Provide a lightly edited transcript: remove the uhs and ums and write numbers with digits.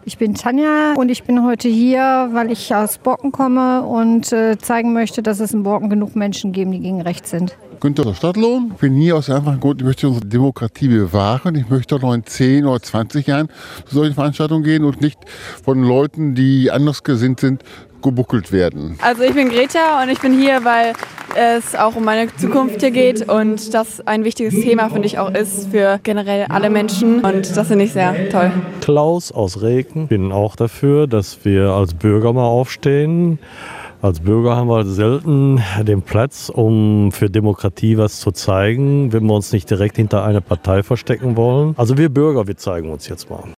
Ich bin Tanja und ich bin heute hier, weil ich aus Borken komme und zeigen möchte, dass es in Borken genug Menschen geben, die gegen rechts sind. Günter Stadtlohn. Ich bin hier aus dem einfachen Grund, ich möchte unsere Demokratie bewahren. Ich möchte auch noch in 10 oder 20 Jahren zu solchen Veranstaltungen gehen und nicht von Leuten, die anders gesinnt sind, gebuckelt werden. Also ich bin Greta und ich bin hier, weil es auch um meine Zukunft hier geht und das ein wichtiges Thema, finde ich, auch ist für generell alle Menschen und das finde ich sehr toll. Klaus aus Reken. Bin auch dafür, dass wir als Bürger mal aufstehen. Als Bürger haben wir selten den Platz, um für Demokratie was zu zeigen, wenn wir uns nicht direkt hinter einer Partei verstecken wollen. Also wir Bürger, wir zeigen uns jetzt mal.